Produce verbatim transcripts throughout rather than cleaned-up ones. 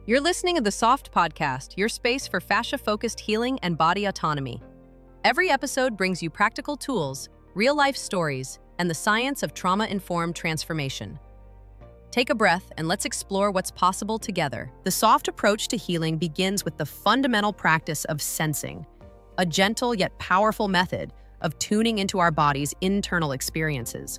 You're listening to the Soft Podcast, your space for fascia-focused healing and body autonomy. Every episode brings you practical tools, real-life stories, and the science of trauma-informed transformation. Take a breath and let's explore what's possible together. The soft approach to healing begins with the fundamental practice of sensing, a gentle yet powerful method of tuning into our body's internal experiences.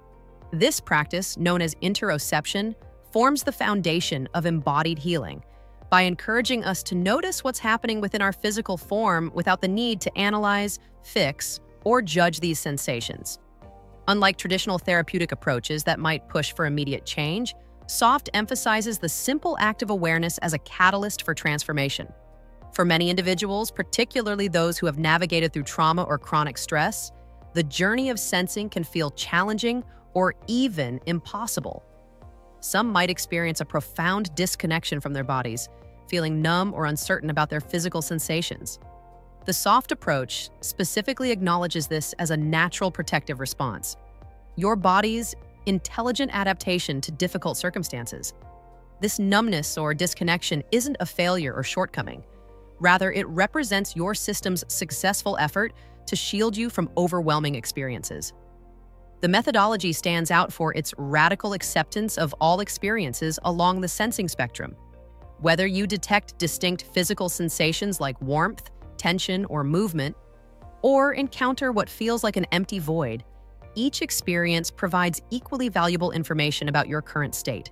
This practice, known as interoception, forms the foundation of embodied healing by encouraging us to notice what's happening within our physical form without the need to analyze, fix, or judge these sensations. Unlike traditional therapeutic approaches that might push for immediate change, SOFT emphasizes the simple act of awareness as a catalyst for transformation. For many individuals, particularly those who have navigated through trauma or chronic stress, the journey of sensing can feel challenging or even impossible. Some might experience a profound disconnection from their bodies, feeling numb or uncertain about their physical sensations. The SOFT approach specifically acknowledges this as a natural protective response, your body's intelligent adaptation to difficult circumstances. This numbness or disconnection isn't a failure or shortcoming. Rather, it represents your system's successful effort to shield you from overwhelming experiences. The methodology stands out for its radical acceptance of all experiences along the sensing spectrum. Whether you detect distinct physical sensations like warmth, tension, or movement, or encounter what feels like an empty void, each experience provides equally valuable information about your current state.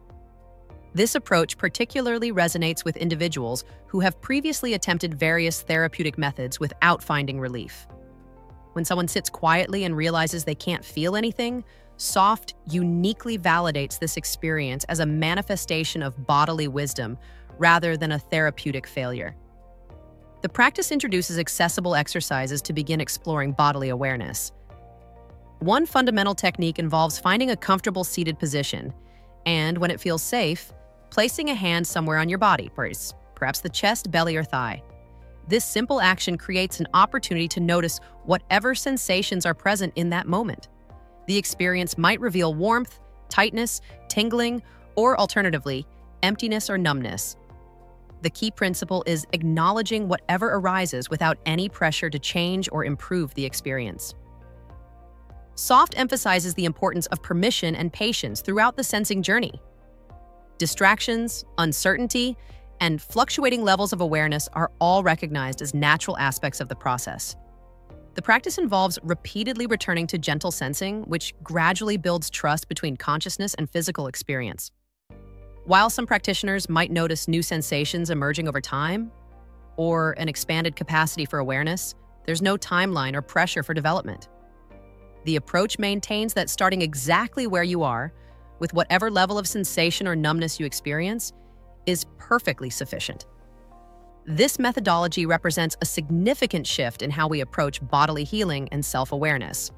This approach particularly resonates with individuals who have previously attempted various therapeutic methods without finding relief. When someone sits quietly and realizes they can't feel anything, SOFT uniquely validates this experience as a manifestation of bodily wisdom rather than a therapeutic failure. The practice introduces accessible exercises to begin exploring bodily awareness. One fundamental technique involves finding a comfortable seated position, and when it feels safe, placing a hand somewhere on your body, perhaps the chest, belly, or thigh. This simple action creates an opportunity to notice whatever sensations are present in that moment. The experience might reveal warmth, tightness, tingling, or alternatively, emptiness or numbness. The key principle is acknowledging whatever arises without any pressure to change or improve the experience. SOFT emphasizes the importance of permission and patience throughout the sensing journey. Distractions, uncertainty, and fluctuating levels of awareness are all recognized as natural aspects of the process. The practice involves repeatedly returning to gentle sensing, which gradually builds trust between consciousness and physical experience. While some practitioners might notice new sensations emerging over time, or an expanded capacity for awareness, there's no timeline or pressure for development. The approach maintains that starting exactly where you are, with whatever level of sensation or numbness you experience, is perfectly sufficient. This methodology represents a significant shift in how we approach bodily healing and self-awareness.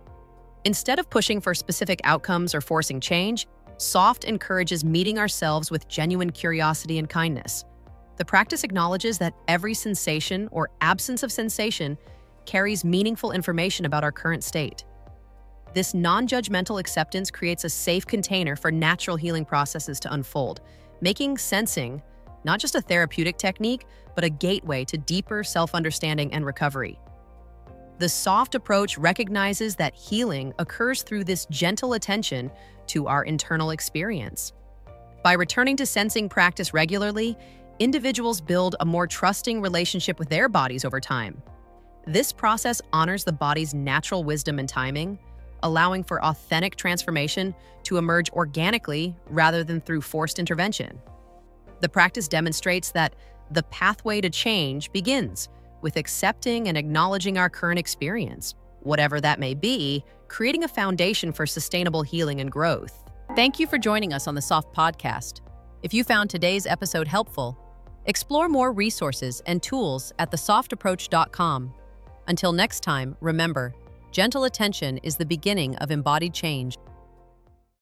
Instead of pushing for specific outcomes or forcing change, SOFT encourages meeting ourselves with genuine curiosity and kindness. The practice acknowledges that every sensation or absence of sensation carries meaningful information about our current state. This non-judgmental acceptance creates a safe container for natural healing processes to unfold, making sensing not just a therapeutic technique, but a gateway to deeper self-understanding and recovery. The SOFT approach recognizes that healing occurs through this gentle attention to our internal experience. By returning to sensing practice regularly, individuals build a more trusting relationship with their bodies over time. This process honors the body's natural wisdom and timing, allowing for authentic transformation to emerge organically rather than through forced intervention. The practice demonstrates that the pathway to change begins with accepting and acknowledging our current experience, whatever that may be, creating a foundation for sustainable healing and growth. Thank you for joining us on the Soft Podcast. If you found today's episode helpful, explore more resources and tools at the soft approach dot com. Until next time, remember, gentle attention is the beginning of embodied change.